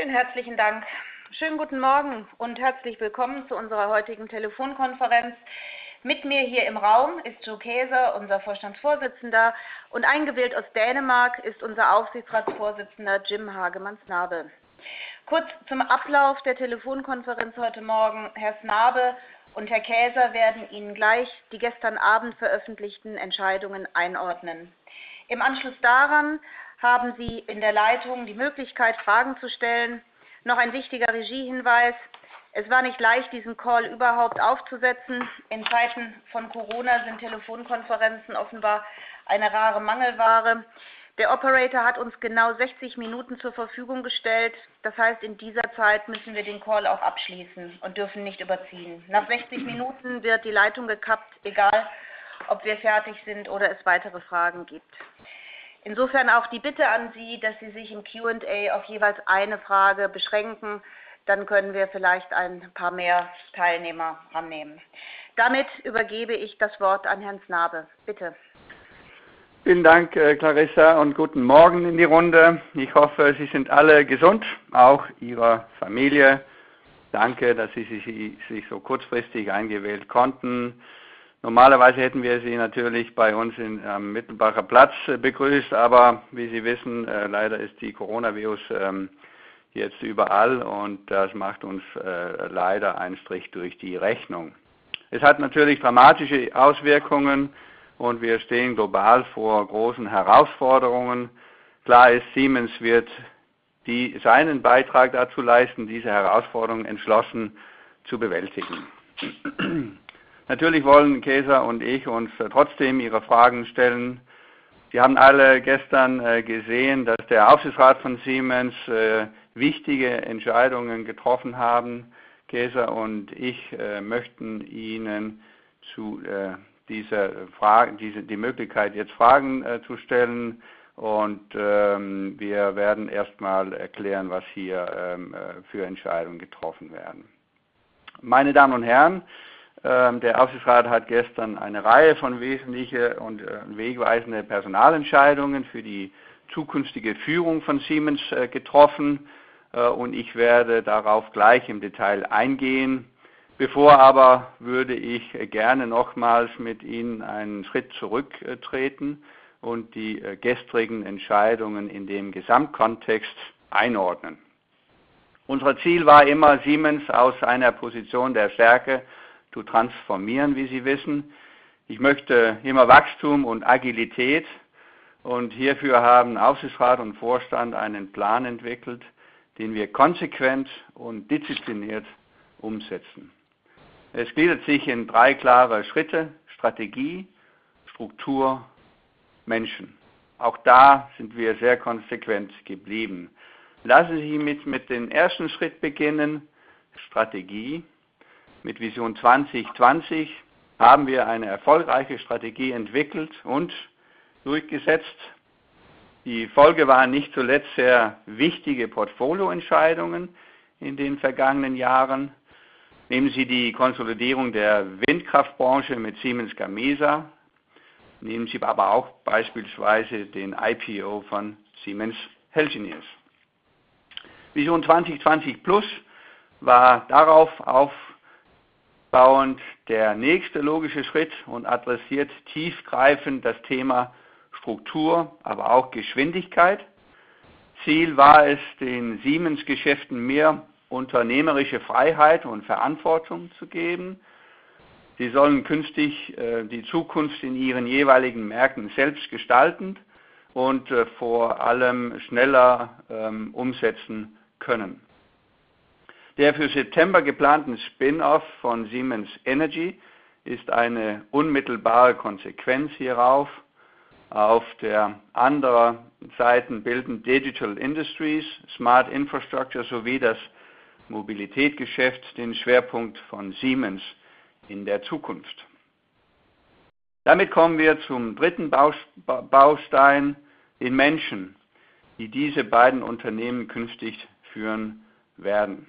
Vielen herzlichen Dank. Schönen guten Morgen und herzlich willkommen zu unserer heutigen Telefonkonferenz. Mit mir hier im Raum ist Joe Kaeser, unser Vorstandsvorsitzender, und eingewählt aus Dänemark ist unser Aufsichtsratsvorsitzender Jim Hagemann-Snabe. Kurz zum Ablauf der Telefonkonferenz heute Morgen. Herr Snabe und Herr Kaeser werden Ihnen gleich die gestern Abend veröffentlichten Entscheidungen einordnen. Im Anschluss daran haben Sie in der Leitung die Möglichkeit, Fragen zu stellen. Noch ein wichtiger Regiehinweis. Es war nicht leicht, diesen Call überhaupt aufzusetzen. In Zeiten von Corona sind Telefonkonferenzen offenbar eine rare Mangelware. Der Operator hat uns genau 60 Minuten zur Verfügung gestellt. Das heißt, in dieser Zeit müssen wir den Call auch abschließen und dürfen nicht überziehen. Nach 60 Minuten wird die Leitung gekappt, egal ob wir fertig sind oder es weitere Fragen gibt. Insofern auch die Bitte an Sie, dass Sie sich im Q&A auf jeweils eine Frage beschränken. Dann können wir vielleicht ein paar mehr Teilnehmer annehmen. Damit übergebe ich das Wort an Herrn Snabe. Bitte. Vielen Dank, Clarissa, und guten Morgen in die Runde. Ich hoffe, Sie sind alle gesund, auch Ihre Familie. Danke, dass Sie sich so kurzfristig eingewählt konnten. Normalerweise hätten wir Sie natürlich bei uns am Mittelbacher Platz begrüßt, aber wie Sie wissen, leider ist die Coronavirus jetzt überall und das macht uns leider einen Strich durch die Rechnung. Es hat natürlich dramatische Auswirkungen und wir stehen global vor großen Herausforderungen. Klar ist, Siemens wird seinen Beitrag dazu leisten, diese Herausforderungen entschlossen zu bewältigen. Natürlich wollen Kaeser und ich uns trotzdem Ihre Fragen stellen. Sie haben alle gestern gesehen, dass der Aufsichtsrat von Siemens wichtige Entscheidungen getroffen haben. Kaeser und ich möchten Ihnen zu dieser Frage, die Möglichkeit, jetzt Fragen zu stellen. Und wir werden erstmal erklären, was hier für Entscheidungen getroffen werden. Meine Damen und Herren, der Aufsichtsrat hat gestern eine Reihe von wesentlichen und wegweisenden Personalentscheidungen für die zukünftige Führung von Siemens getroffen und ich werde darauf gleich im Detail eingehen. Bevor aber würde ich gerne nochmals mit Ihnen einen Schritt zurücktreten und die gestrigen Entscheidungen in dem Gesamtkontext einordnen. Unser Ziel war immer, Siemens aus einer Position der Stärke zu transformieren, wie Sie wissen. Ich möchte immer Wachstum und Agilität und hierfür haben Aufsichtsrat und Vorstand einen Plan entwickelt, den wir konsequent und diszipliniert umsetzen. Es gliedert sich in 3 klare Schritte: Strategie, Struktur, Menschen. Auch da sind wir sehr konsequent geblieben. Lassen Sie mich mit dem ersten Schritt beginnen: Strategie. Mit Vision 2020 haben wir eine erfolgreiche Strategie entwickelt und durchgesetzt. Die Folge waren nicht zuletzt sehr wichtige Portfolioentscheidungen in den vergangenen Jahren. Nehmen Sie die Konsolidierung der Windkraftbranche mit Siemens Gamesa. Nehmen Sie aber auch beispielsweise den IPO von Siemens Healthineers. Vision 2020 Plus war darauf aufbauend der nächste logische Schritt und adressiert tiefgreifend das Thema Struktur, aber auch Geschwindigkeit. Ziel war es, den Siemens-Geschäften mehr unternehmerische Freiheit und Verantwortung zu geben. Sie sollen künftig die Zukunft in ihren jeweiligen Märkten selbst gestalten und vor allem schneller umsetzen können. Der für September geplanten Spin-off von Siemens Energy ist eine unmittelbare Konsequenz hierauf. Auf der anderen Seite bilden Digital Industries, Smart Infrastructure sowie das Mobilitätsgeschäft den Schwerpunkt von Siemens in der Zukunft. Damit kommen wir zum dritten Baustein, den Menschen, die diese beiden Unternehmen künftig führen werden.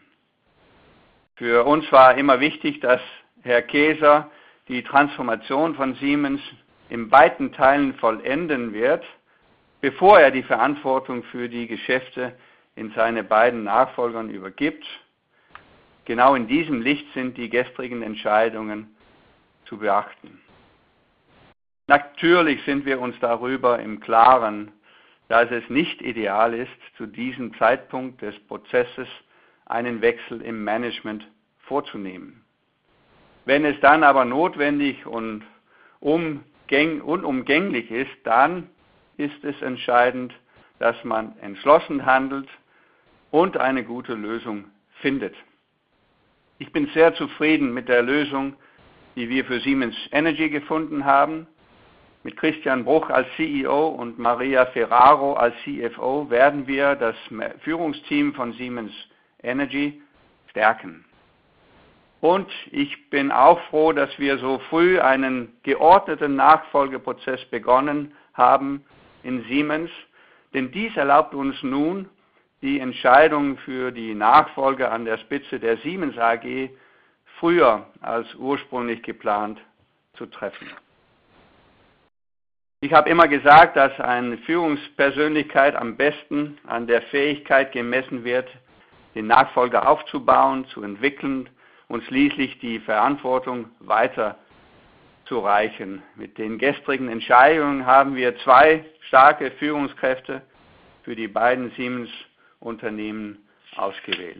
Für uns war immer wichtig, dass Herr Kaeser die Transformation von Siemens in weiten Teilen vollenden wird, bevor er die Verantwortung für die Geschäfte in seine beiden Nachfolgern übergibt. Genau in diesem Licht sind die gestrigen Entscheidungen zu beachten. Natürlich sind wir uns darüber im Klaren, dass es nicht ideal ist, zu diesem Zeitpunkt des Prozesses einen Wechsel im Management vorzunehmen. Wenn es dann aber notwendig und unumgänglich ist, dann ist es entscheidend, dass man entschlossen handelt und eine gute Lösung findet. Ich bin sehr zufrieden mit der Lösung, die wir für Siemens Energy gefunden haben. Mit Christian Bruch als CEO und Maria Ferraro als CFO werden wir das Führungsteam von Siemens Energy stärken. Und ich bin auch froh, dass wir so früh einen geordneten Nachfolgeprozess begonnen haben in Siemens, denn dies erlaubt uns nun, die Entscheidung für die Nachfolge an der Spitze der Siemens AG früher als ursprünglich geplant zu treffen. Ich habe immer gesagt, dass eine Führungspersönlichkeit am besten an der Fähigkeit gemessen wird, den Nachfolger aufzubauen, zu entwickeln und schließlich die Verantwortung weiterzureichen. Mit den gestrigen Entscheidungen haben wir 2 starke Führungskräfte für die beiden Siemens-Unternehmen ausgewählt.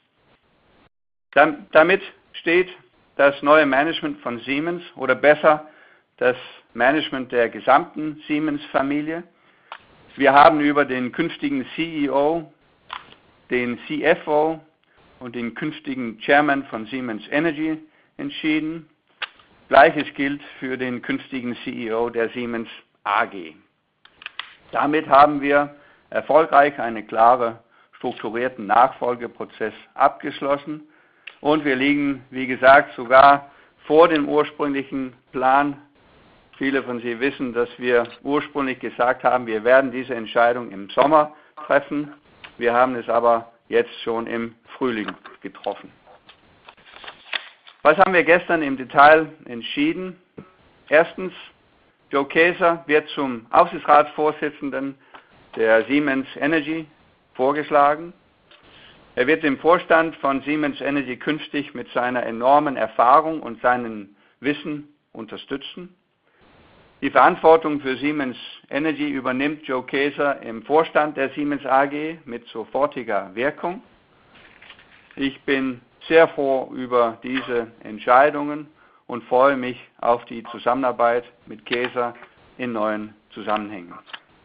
Damit steht das neue Management von Siemens, oder besser das Management der gesamten Siemens-Familie. Wir haben über den künftigen CEO, den CFO und den künftigen Chairman von Siemens Energy entschieden. Gleiches gilt für den künftigen CEO der Siemens AG. Damit haben wir erfolgreich einen klaren, strukturierten Nachfolgeprozess abgeschlossen und wir liegen, wie gesagt, sogar vor dem ursprünglichen Plan. Viele von Sie wissen, dass wir ursprünglich gesagt haben, wir werden diese Entscheidung im Sommer treffen. Wir haben es aber jetzt schon im Frühling getroffen. Was haben wir gestern im Detail entschieden? Erstens, Joe Kaeser wird zum Aufsichtsratsvorsitzenden der Siemens Energy vorgeschlagen. Er wird den Vorstand von Siemens Energy künftig mit seiner enormen Erfahrung und seinem Wissen unterstützen. Die Verantwortung für Siemens Energy übernimmt Joe Kaeser im Vorstand der Siemens AG mit sofortiger Wirkung. Ich bin sehr froh über diese Entscheidungen und freue mich auf die Zusammenarbeit mit Kaeser in neuen Zusammenhängen.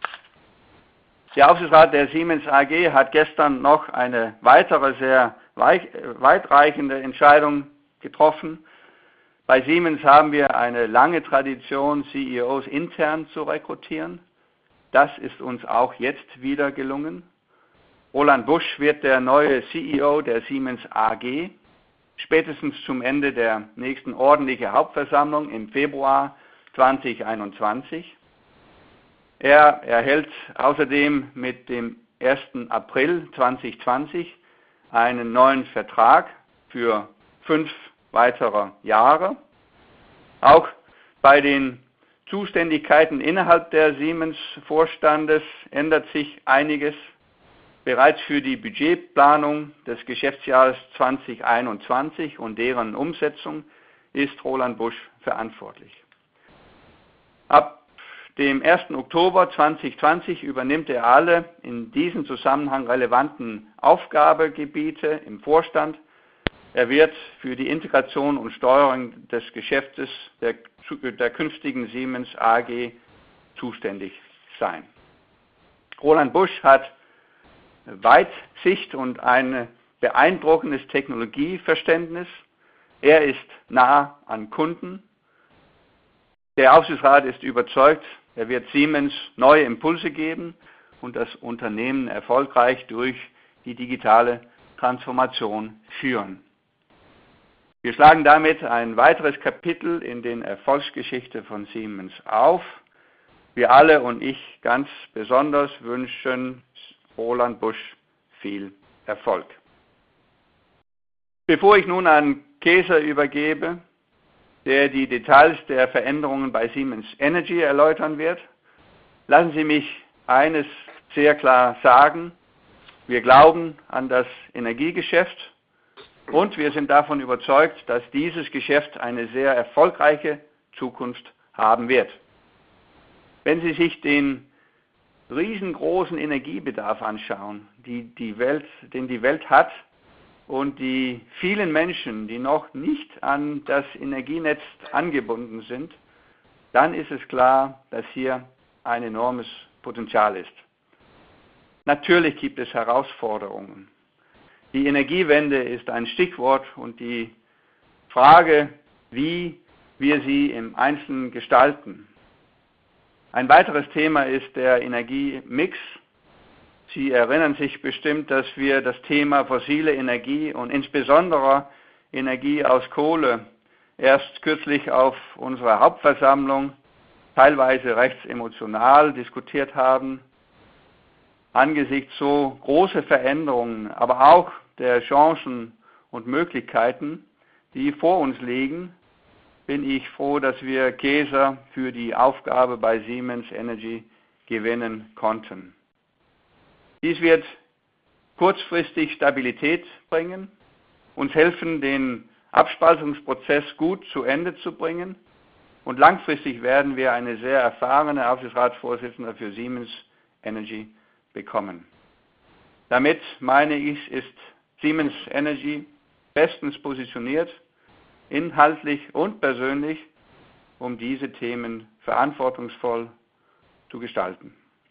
Der Aufsichtsrat der Siemens AG hat gestern noch eine weitere sehr weitreichende Entscheidung getroffen. Bei Siemens haben wir eine lange Tradition, CEOs intern zu rekrutieren. Das ist uns auch jetzt wieder gelungen. Roland Busch wird der neue CEO der Siemens AG, spätestens zum Ende der nächsten ordentlichen Hauptversammlung im Februar 2021. Er erhält außerdem mit dem 1. April 2020 einen neuen Vertrag für 5 weitere Jahre. Auch bei den Zuständigkeiten innerhalb der Siemens-Vorstandes ändert sich einiges. Bereits für die Budgetplanung des Geschäftsjahres 2021 und deren Umsetzung ist Roland Busch verantwortlich. Ab dem 1. Oktober 2020 übernimmt er alle in diesem Zusammenhang relevanten Aufgabengebiete im Vorstand. Er wird für die Integration und Steuerung des Geschäftes der künftigen Siemens AG zuständig sein. Roland Busch hat Weitsicht und ein beeindruckendes Technologieverständnis. Er ist nah an Kunden. Der Aufsichtsrat ist überzeugt, er wird Siemens neue Impulse geben und das Unternehmen erfolgreich durch die digitale Transformation führen. Wir schlagen damit ein weiteres Kapitel in den Erfolgsgeschichte von Siemens auf. Wir alle und ich ganz besonders wünschen Roland Busch viel Erfolg. Bevor ich nun an Kaeser übergebe, der die Details der Veränderungen bei Siemens Energy erläutern wird, lassen Sie mich eines sehr klar sagen. Wir glauben an das Energiegeschäft und wir sind davon überzeugt, dass dieses Geschäft eine sehr erfolgreiche Zukunft haben wird. Wenn Sie sich den riesengroßen Energiebedarf anschauen, den die Welt hat und die vielen Menschen, die noch nicht an das Energienetz angebunden sind, dann ist es klar, dass hier ein enormes Potenzial ist. Natürlich gibt es Herausforderungen. Die Energiewende ist ein Stichwort und die Frage, wie wir sie im Einzelnen gestalten. Ein weiteres Thema ist der Energiemix. Sie erinnern sich bestimmt, dass wir das Thema fossile Energie und insbesondere Energie aus Kohle erst kürzlich auf unserer Hauptversammlung teilweise recht emotional diskutiert haben. Angesichts so großer Veränderungen, aber auch der Chancen und Möglichkeiten, die vor uns liegen, bin ich froh, dass wir Kaeser für die Aufgabe bei Siemens Energy gewinnen konnten. Dies wird kurzfristig Stabilität bringen, uns helfen, den Abspaltungsprozess gut zu Ende zu bringen und langfristig werden wir eine sehr erfahrene Aufsichtsratsvorsitzende für Siemens Energy bekommen. Damit, meine ich, ist Siemens Energy bestens positioniert, inhaltlich und persönlich, um diese Themen verantwortungsvoll zu gestalten.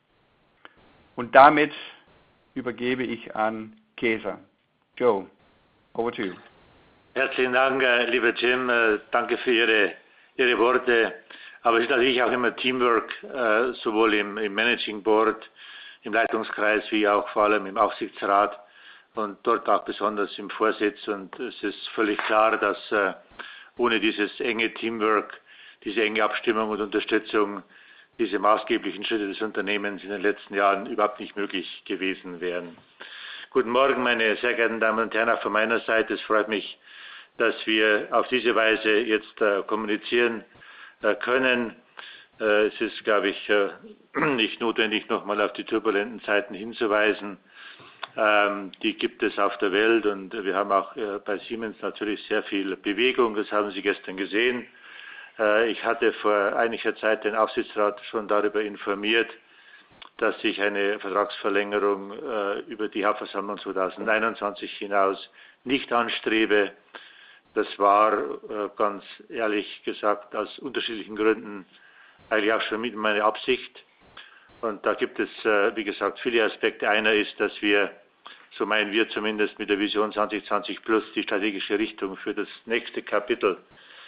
Und damit übergebe ich an Kaeser. Joe, over to you. Herzlichen Dank, lieber Jim. Danke für Ihre Worte. Aber es ist natürlich auch immer Teamwork, sowohl im Managing Board, im Leitungskreis, wie auch vor allem im Aufsichtsrat und dort auch besonders im Vorsitz. Und es ist völlig klar, dass ohne dieses enge Teamwork, diese enge Abstimmung und Unterstützung diese maßgeblichen Schritte des Unternehmens in den letzten Jahren überhaupt nicht möglich gewesen wären. Guten Morgen, meine sehr geehrten Damen und Herren, auch von meiner Seite. Es freut mich, dass wir auf diese Weise jetzt kommunizieren können. Es ist, glaube ich, nicht notwendig, nochmal auf die turbulenten Zeiten hinzuweisen. Die gibt es auf der Welt und wir haben auch bei Siemens natürlich sehr viel Bewegung. Das haben Sie gestern gesehen. Ich hatte vor einiger Zeit den Aufsichtsrat schon darüber informiert, dass ich eine Vertragsverlängerung über die Hauptversammlung 2021 hinaus nicht anstrebe. Das war ganz ehrlich gesagt aus unterschiedlichen Gründen eigentlich auch schon mit meine Absicht. Und da gibt es, wie gesagt, viele Aspekte. Einer ist, dass wir, so meinen wir zumindest mit der Vision 2020 Plus, die strategische Richtung für das nächste Kapitel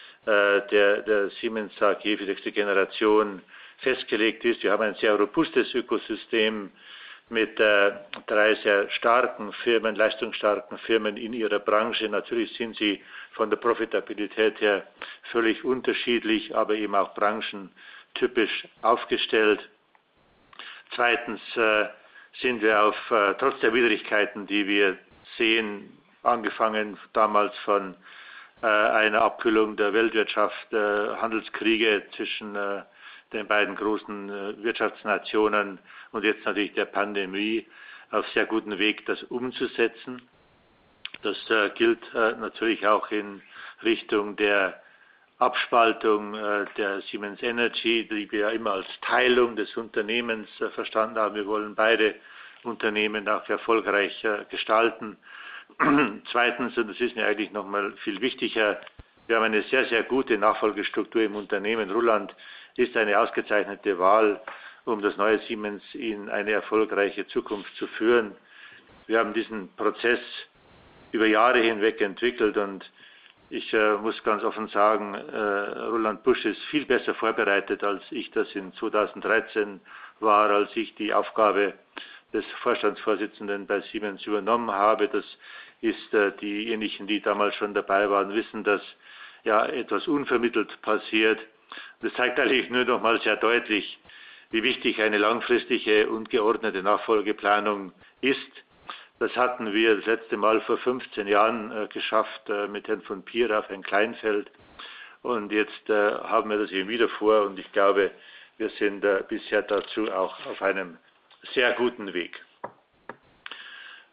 der Siemens AG für die nächste Generation festgelegt ist. Wir haben ein sehr robustes Ökosystem mit 3 sehr starken Firmen, leistungsstarken Firmen in ihrer Branche. Natürlich sind sie von der Profitabilität her völlig unterschiedlich, aber eben auch branchentypisch aufgestellt. Zweitens sind wir trotz der Widrigkeiten, die wir sehen, angefangen damals von einer Abkühlung der Weltwirtschaft, Handelskriege zwischen den beiden großen Wirtschaftsnationen und jetzt natürlich der Pandemie, auf sehr guten Weg, das umzusetzen. Das gilt natürlich auch in Richtung der Abspaltung der Siemens Energy, die wir ja immer als Teilung des Unternehmens verstanden haben. Wir wollen beide Unternehmen auch erfolgreich gestalten. Zweitens, und das ist mir eigentlich nochmal viel wichtiger, wir haben eine sehr, sehr gute Nachfolgestruktur im Unternehmen. Ruland ist eine ausgezeichnete Wahl, um das neue Siemens in eine erfolgreiche Zukunft zu führen. Wir haben diesen Prozess über Jahre hinweg entwickelt und ich muss ganz offen sagen, Roland Busch ist viel besser vorbereitet, als ich das in 2013 war, als ich die Aufgabe des Vorstandsvorsitzenden bei Siemens übernommen habe. Das ist diejenigen, die damals schon dabei waren, wissen, dass ja etwas unvermittelt passiert. Das zeigt eigentlich nur noch mal sehr deutlich, wie wichtig eine langfristige und geordnete Nachfolgeplanung ist. Das hatten wir das letzte Mal vor 15 Jahren geschafft mit Herrn von Pier auf ein Kleinfeld. Und jetzt haben wir das eben wieder vor und ich glaube, wir sind bisher dazu auch auf einem sehr guten Weg.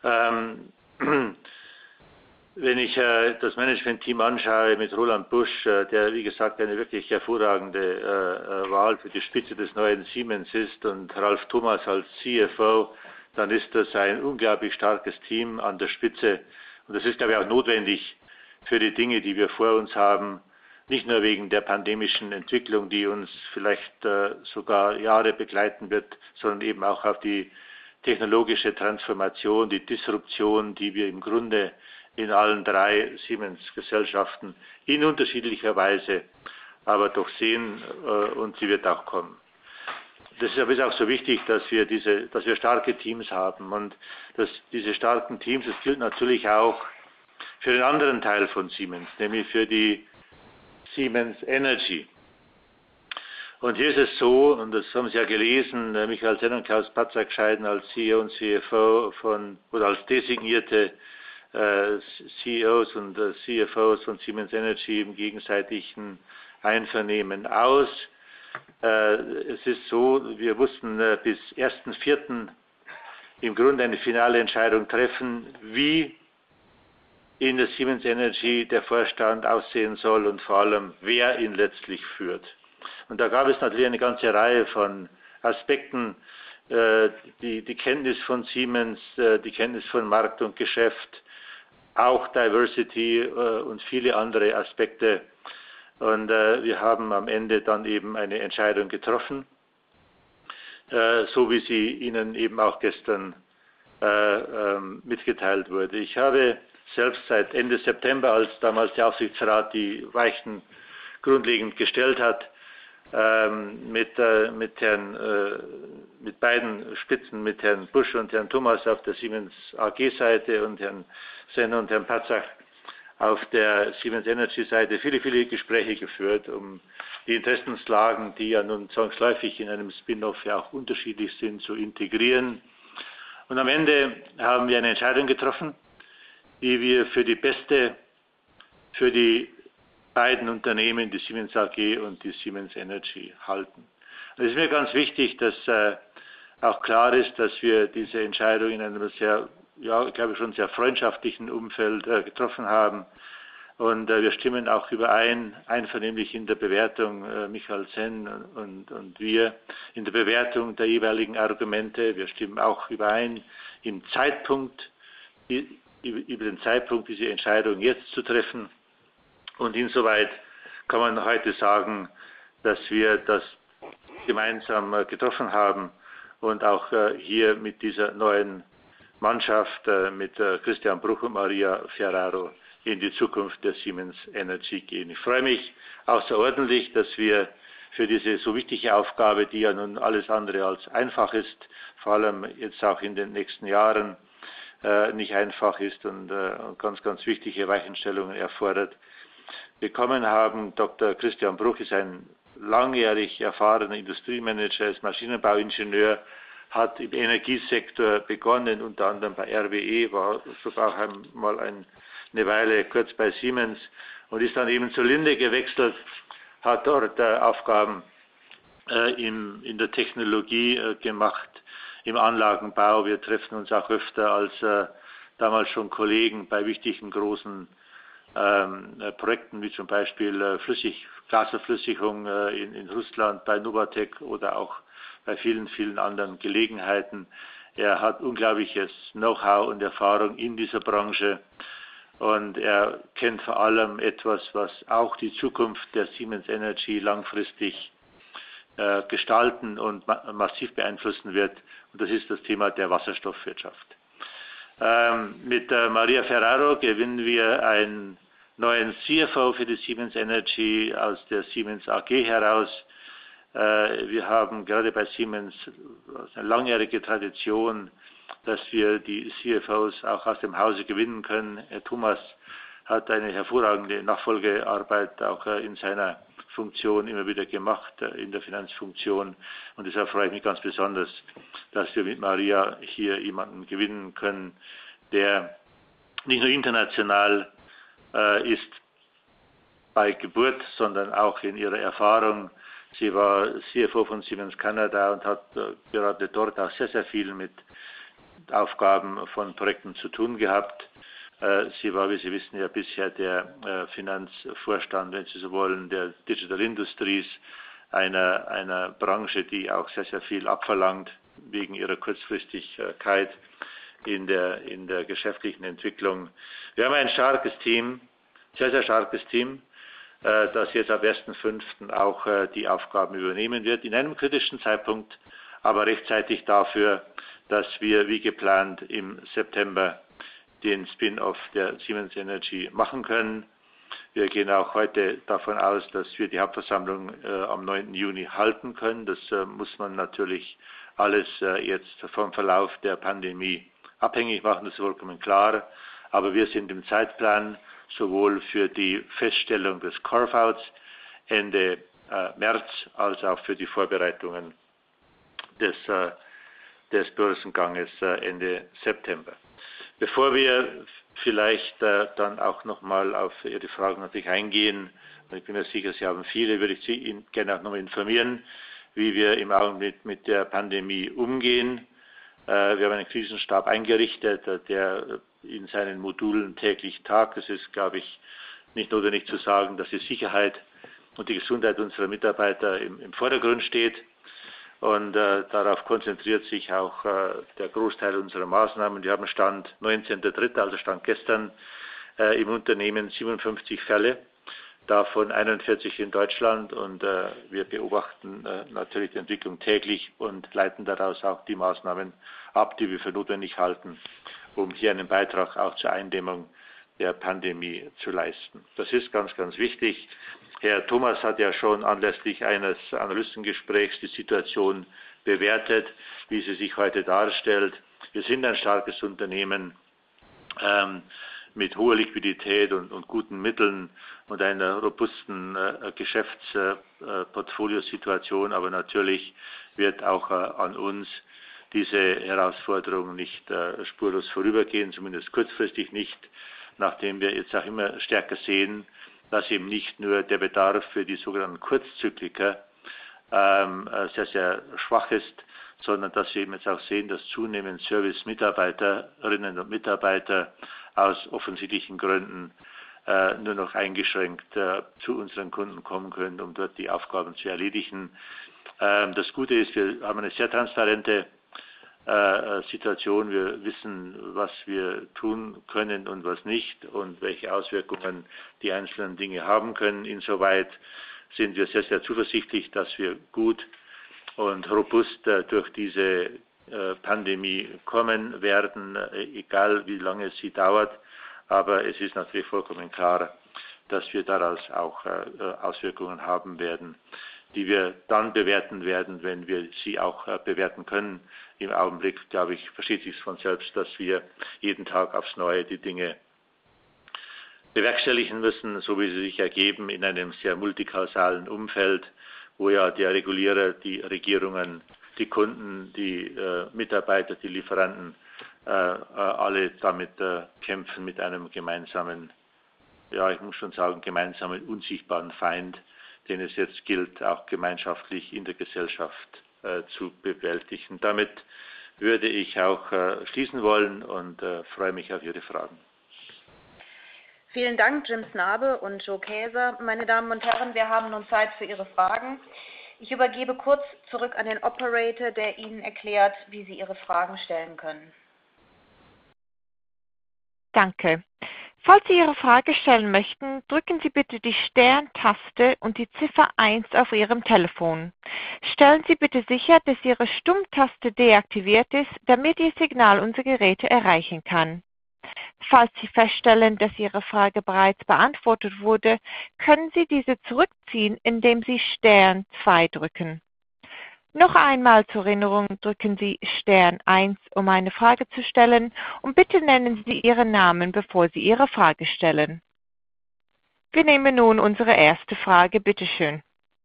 Wenn ich das Management-Team anschaue mit Roland Busch, der wie gesagt eine wirklich hervorragende Wahl für die Spitze des neuen Siemens ist, und Ralf Thomas als CFO, dann ist das ein unglaublich starkes Team an der Spitze. Und das ist, glaube ich, auch notwendig für die Dinge, die wir vor uns haben. Nicht nur wegen der pandemischen Entwicklung, die uns vielleicht sogar Jahre begleiten wird, sondern eben auch auf die technologische Transformation, die Disruption, die wir im Grunde in allen 3 Siemens-Gesellschaften in unterschiedlicher Weise aber doch sehen, und sie wird auch kommen. Deshalb ist auch so wichtig, dass wir starke Teams haben, und diese starken Teams, das gilt natürlich auch für den anderen Teil von Siemens, nämlich für die Siemens Energy. Und hier ist es so, und das haben Sie ja gelesen, Michael Senn und Klaus Patzak scheiden als CEO und CFO oder als designierte CEOs und CFOs von Siemens Energy im gegenseitigen Einvernehmen aus. Es ist so, wir mussten bis 1.4. im Grunde eine finale Entscheidung treffen, wie in der Siemens Energy der Vorstand aussehen soll und vor allem, wer ihn letztlich führt. Und da gab es natürlich eine ganze Reihe von Aspekten, die Kenntnis von Siemens, die Kenntnis von Markt und Geschäft, auch Diversity und viele andere Aspekte. Und wir haben am Ende dann eben eine Entscheidung getroffen, so wie sie Ihnen eben auch gestern mitgeteilt wurde. Ich habe selbst seit Ende September, als damals der Aufsichtsrat die Weichen grundlegend gestellt hat, mit beiden Spitzen, mit Herrn Busch und Herrn Thomas auf der Siemens AG-Seite und Herrn Senn und Herrn Patzak auf der Siemens Energy-Seite viele Gespräche geführt, um die Interessenslagen, die ja nun zwangsläufig in einem Spin-off ja auch unterschiedlich sind, zu integrieren. Und am Ende haben wir eine Entscheidung getroffen, die wir für die beste für die beiden Unternehmen, die Siemens AG und die Siemens Energy, halten. Es ist mir ganz wichtig, dass auch klar ist, dass wir diese Entscheidung in einem sehr, ich glaube schon sehr freundschaftlichen Umfeld getroffen haben. Und wir stimmen auch überein, einvernehmlich in der Bewertung, Michael Senn und wir, in der Bewertung der jeweiligen Argumente. Wir stimmen auch überein im Zeitpunkt, über den Zeitpunkt, diese Entscheidung jetzt zu treffen. Und insoweit kann man heute sagen, dass wir das gemeinsam getroffen haben und auch hier mit dieser neuen Mannschaft, mit Christian Bruch und Maria Ferraro, in die Zukunft der Siemens Energy gehen. Ich freue mich außerordentlich, dass wir für diese so wichtige Aufgabe, die ja nun alles andere als einfach ist, vor allem jetzt auch in den nächsten Jahren nicht einfach ist und ganz wichtige Weichenstellungen erfordert, bekommen haben. Dr. Christian Bruch ist ein langjährig erfahrener Industriemanager, ist Maschinenbauingenieur, hat im Energiesektor begonnen, unter anderem bei RWE, war sogar auch einmal eine Weile kurz bei Siemens und ist dann eben zur Linde gewechselt, hat dort Aufgaben in der Technologie gemacht, im Anlagenbau. Wir treffen uns auch öfter als damals schon Kollegen bei wichtigen großen Projekten, wie zum Beispiel Glasverflüssigung in Russland bei Novatek oder auch bei vielen anderen Gelegenheiten. Er hat unglaubliches Know-how und Erfahrung in dieser Branche und er kennt vor allem etwas, was auch die Zukunft der Siemens Energy langfristig gestalten und massiv beeinflussen wird, und das ist das Thema der Wasserstoffwirtschaft. Mit Maria Ferraro gewinnen wir einen neuen CFO für die Siemens Energy aus der Siemens AG heraus. Wir haben gerade bei Siemens eine langjährige Tradition, dass wir die CFOs auch aus dem Hause gewinnen können. Herr Thomas hat eine hervorragende Nachfolgearbeit auch in seiner Funktion immer wieder gemacht, in der Finanzfunktion. Und deshalb freue ich mich ganz besonders, dass wir mit Maria hier jemanden gewinnen können, der nicht nur international ist bei Geburt, sondern auch in ihrer Erfahrung. Sie war CFO von Siemens Canada und hat gerade dort auch sehr viel mit Aufgaben von Projekten zu tun gehabt. Sie war, wie Sie wissen, ja bisher der Finanzvorstand, wenn Sie so wollen, der Digital Industries, einer Branche, die auch sehr, sehr viel abverlangt wegen ihrer Kurzfristigkeit in der geschäftlichen Entwicklung. Wir haben ein starkes Team, sehr, sehr starkes Team, das jetzt ab 1.5. auch die Aufgaben übernehmen wird, in einem kritischen Zeitpunkt, aber rechtzeitig dafür, dass wir wie geplant im September den Spin-off der Siemens Energy machen können. Wir gehen auch heute davon aus, dass wir die Hauptversammlung am 9. Juni halten können. Das muss man natürlich alles jetzt vom Verlauf der Pandemie abhängig machen, das ist vollkommen klar. Aber wir sind im Zeitplan sowohl für die Feststellung des Carve-outs Ende März als auch für die Vorbereitungen des Börsenganges Ende September. Bevor wir vielleicht dann auch nochmal auf Ihre Fragen natürlich eingehen, ich bin mir sicher, Sie haben viele, würde ich Sie gerne auch nochmal informieren, wie wir im Augenblick mit der Pandemie umgehen. Wir haben einen Krisenstab eingerichtet, der in seinen Modulen täglich tagt. Es ist, glaube ich, nicht notwendig zu sagen, dass die Sicherheit und die Gesundheit unserer Mitarbeiter im Vordergrund steht. Und darauf konzentriert sich auch der Großteil unserer Maßnahmen. Wir haben Stand 19.03., also Stand gestern, im Unternehmen 57 Fälle, davon 41 in Deutschland. Und wir beobachten natürlich die Entwicklung täglich und leiten daraus auch die Maßnahmen ab, die wir für notwendig halten, um hier einen Beitrag auch zur Eindämmung der Pandemie zu leisten. Das ist ganz, ganz wichtig. Herr Thomas hat ja schon anlässlich eines Analystengesprächs die Situation bewertet, wie sie sich heute darstellt. Wir sind ein starkes Unternehmen mit hoher Liquidität und guten Mitteln und einer robusten Geschäftsportfoliosituation, aber natürlich wird auch an uns diese Herausforderung nicht spurlos vorübergehen, zumindest kurzfristig nicht, nachdem wir jetzt auch immer stärker sehen, dass eben nicht nur der Bedarf für die sogenannten Kurzzykliker sehr, sehr schwach ist, sondern dass wir eben jetzt auch sehen, dass zunehmend Service-Mitarbeiterinnen und Mitarbeiter aus offensichtlichen Gründen nur noch eingeschränkt zu unseren Kunden kommen können, um dort die Aufgaben zu erledigen. Das Gute ist, wir haben eine sehr transparente Situation. Wir wissen, was wir tun können und was nicht und welche Auswirkungen die einzelnen Dinge haben können. Insoweit sind wir sehr, sehr zuversichtlich, dass wir gut und robust durch diese Pandemie kommen werden, egal wie lange sie dauert. Aber es ist natürlich vollkommen klar, dass wir daraus auch Auswirkungen haben werden, die wir dann bewerten werden, wenn wir sie auch bewerten können. Im Augenblick, glaube ich, versteht sich von selbst, dass wir jeden Tag aufs Neue die Dinge bewerkstelligen müssen, so wie sie sich ergeben in einem sehr multikausalen Umfeld, wo ja der Regulierer, die Regierungen, die Kunden, die Mitarbeiter, die Lieferanten alle damit kämpfen mit einem gemeinsamen, ja, ich muss schon sagen, gemeinsamen unsichtbaren Feind, den es jetzt gilt, auch gemeinschaftlich in der Gesellschaft zu bewältigen. Damit würde ich auch schließen wollen und freue mich auf Ihre Fragen. Vielen Dank, Jim Snabe und Joe Kaeser. Meine Damen und Herren, wir haben nun Zeit für Ihre Fragen. Ich übergebe kurz zurück an den Operator, der Ihnen erklärt, wie Sie Ihre Fragen stellen können. Danke. Falls Sie Ihre Frage stellen möchten, drücken Sie bitte die Stern-Taste und die Ziffer 1 auf Ihrem Telefon. Stellen Sie bitte sicher, dass Ihre Stummtaste deaktiviert ist, damit Ihr Signal unsere Geräte erreichen kann. Falls Sie feststellen, dass Ihre Frage bereits beantwortet wurde, können Sie diese zurückziehen, indem Sie Stern 2 drücken. Noch einmal zur Erinnerung, drücken Sie Stern 1, um eine Frage zu stellen, und bitte nennen Sie Ihren Namen, bevor Sie Ihre Frage stellen. Wir nehmen nun unsere erste Frage. Bitte schön.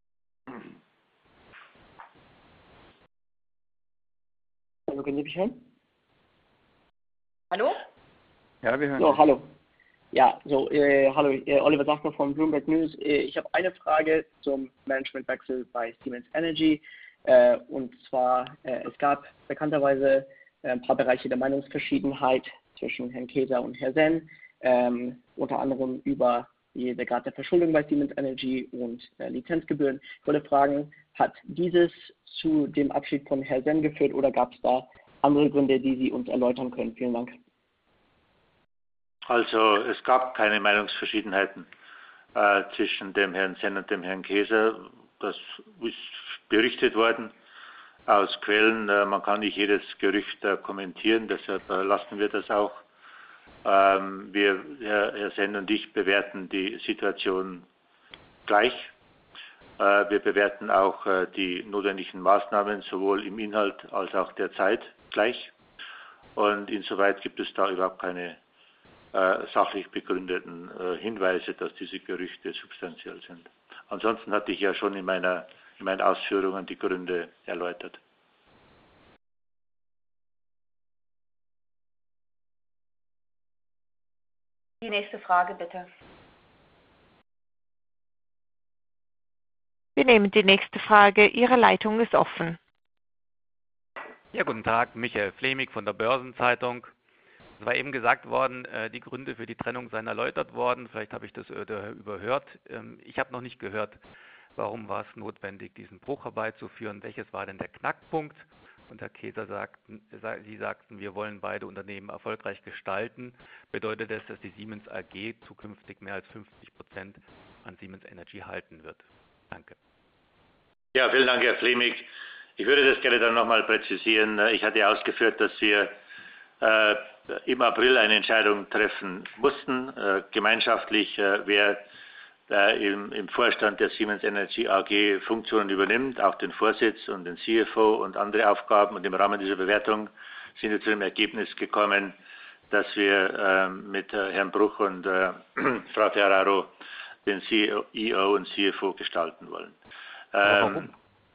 Hallo, können Sie mich hören? Hallo? Ja, wir hören. So, hallo. Ja, hallo, Oliver Sachner von Bloomberg News. Ich habe eine Frage zum Managementwechsel bei Siemens Energy. Und zwar, es gab bekannterweise ein paar Bereiche der Meinungsverschiedenheit zwischen Herrn Keser und Herrn Sen, unter anderem über der Grad der Verschuldung bei Siemens Energy und Lizenzgebühren. Ich wollte fragen, hat dieses zu dem Abschied von Herrn Sen geführt oder gab es da andere Gründe, die Sie uns erläutern können? Vielen Dank. Also es gab keine Meinungsverschiedenheiten zwischen dem Herrn Sen und dem Herrn Keser. Das ist berichtet worden aus Quellen. Man kann nicht jedes Gerücht kommentieren, deshalb lassen wir das auch. Herr Sen und ich bewerten die Situation gleich. Wir bewerten auch die notwendigen Maßnahmen sowohl im Inhalt als auch der Zeit gleich. Und insoweit gibt es da überhaupt keine sachlich begründeten Hinweise, dass diese Gerüchte substanziell sind. Ansonsten hatte ich ja schon in meinen Ausführungen die Gründe erläutert. Die nächste Frage, bitte. Wir nehmen die nächste Frage. Ihre Leitung ist offen. Ja, guten Tag, Michael Flemig von der Börsenzeitung. Es war eben gesagt worden, die Gründe für die Trennung seien erläutert worden. Vielleicht habe ich das überhört. Ich habe noch nicht gehört, warum war es notwendig, diesen Bruch herbeizuführen. Welches war denn der Knackpunkt? Und Herr Keser Sie sagten, wir wollen beide Unternehmen erfolgreich gestalten. Bedeutet das, dass die Siemens AG zukünftig mehr als 50% an Siemens Energy halten wird? Danke. Ja, vielen Dank, Herr Flemig. Ich würde das gerne dann nochmal präzisieren. Ich hatte ausgeführt, dass wir im April eine Entscheidung treffen mussten, gemeinschaftlich, wer im Vorstand der Siemens Energy AG Funktionen übernimmt, auch den Vorsitz und den CFO und andere Aufgaben. Und im Rahmen dieser Bewertung sind wir zu dem Ergebnis gekommen, dass wir mit Herrn Bruch und Frau Ferraro den CEO und CFO gestalten wollen. Warum?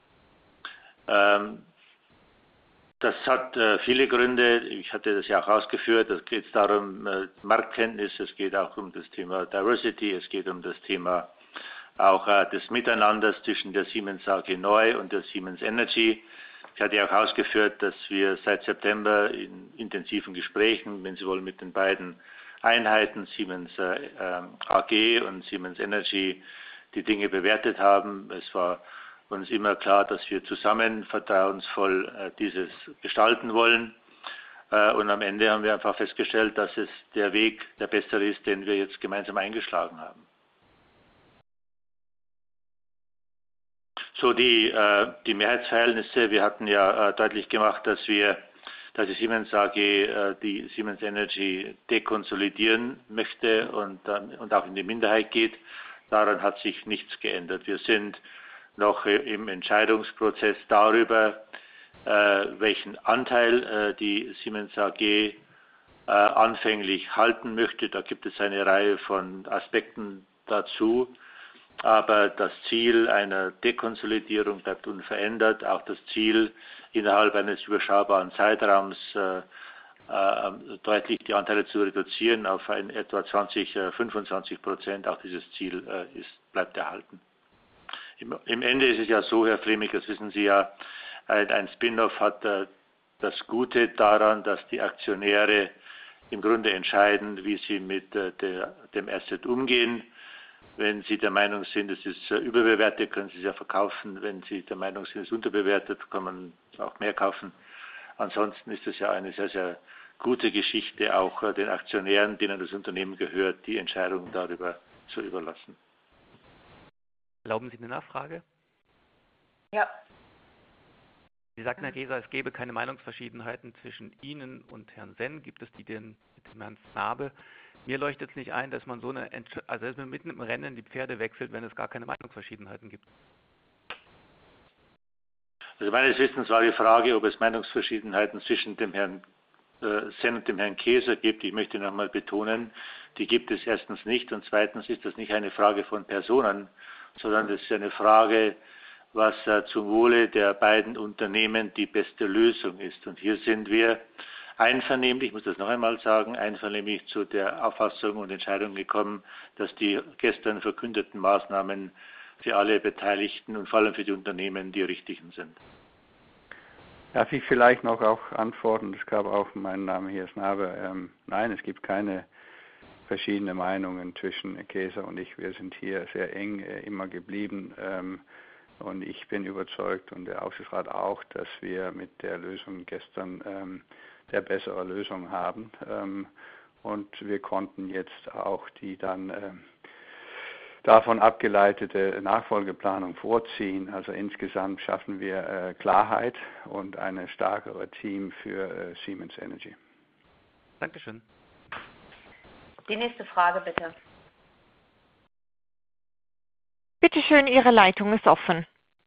Das hat viele Gründe. Ich hatte das ja auch ausgeführt. Es geht darum, Marktkenntnis, es geht auch um das Thema Diversity, es geht um das Thema auch des Miteinanders zwischen der Siemens AG Neu und der Siemens Energy. Ich hatte auch ausgeführt, dass wir seit September in intensiven Gesprächen, wenn Sie wollen, mit den beiden Einheiten Siemens AG und Siemens Energy die Dinge bewertet haben. Es war uns immer klar, dass wir zusammen vertrauensvoll dieses gestalten wollen. Und am Ende haben wir einfach festgestellt, dass es der Weg der bessere ist, den wir jetzt gemeinsam eingeschlagen haben. So die Mehrheitsverhältnisse, wir hatten ja deutlich gemacht, dass die Siemens AG die Siemens Energy dekonsolidieren möchte und auch in die Minderheit geht. Daran hat sich nichts geändert. Wir sind noch im Entscheidungsprozess darüber, welchen Anteil die Siemens AG anfänglich halten möchte. Da gibt es eine Reihe von Aspekten dazu, aber das Ziel einer Dekonsolidierung bleibt unverändert. Auch das Ziel, innerhalb eines überschaubaren Zeitraums deutlich die Anteile zu reduzieren auf etwa 20-25%. Auch dieses Ziel bleibt erhalten. Im Ende ist es ja so, Herr Flemig, das wissen Sie ja, ein Spin-off hat das Gute daran, dass die Aktionäre im Grunde entscheiden, wie sie mit dem Asset umgehen. Wenn Sie der Meinung sind, es ist überbewertet, können Sie es ja verkaufen. Wenn Sie der Meinung sind, es ist unterbewertet, kann man auch mehr kaufen. Ansonsten ist es ja eine sehr, sehr gute Geschichte, auch den Aktionären, denen das Unternehmen gehört, die Entscheidung darüber zu überlassen. Erlauben Sie eine Nachfrage? Ja. Sie sagten, Herr Keser, es gäbe keine Meinungsverschiedenheiten zwischen Ihnen und Herrn Sen. Gibt es die denn mit dem Herrn Snabe? Mir leuchtet es nicht ein, dass man dass man mitten im Rennen die Pferde wechselt, wenn es gar keine Meinungsverschiedenheiten gibt. Also meines Wissens war die Frage, ob es Meinungsverschiedenheiten zwischen dem Herrn Sen und dem Herrn Keser gibt. Ich möchte nochmal betonen, die gibt es erstens nicht und zweitens ist das nicht eine Frage von Personen, sondern das ist eine Frage, was zum Wohle der beiden Unternehmen die beste Lösung ist. Und hier sind wir einvernehmlich, ich muss das noch einmal sagen, einvernehmlich zu der Auffassung und Entscheidung gekommen, dass die gestern verkündeten Maßnahmen für alle Beteiligten und vor allem für die Unternehmen die richtigen sind. Darf ich vielleicht noch auch antworten? Es gab auch meinen Namen hier, Snabe. Nein, es gibt keine verschiedene Meinungen zwischen Käser und ich. Wir sind hier sehr eng immer geblieben. Und ich bin überzeugt und der Aufsichtsrat auch, dass wir mit der Lösung gestern der bessere Lösung haben. Und wir konnten jetzt auch die dann davon abgeleitete Nachfolgeplanung vorziehen. Also insgesamt schaffen wir Klarheit und ein stärkeres Team für Siemens Energy. Dankeschön. Die nächste Frage bitte. Bitte schön, Ihre Leitung ist offen.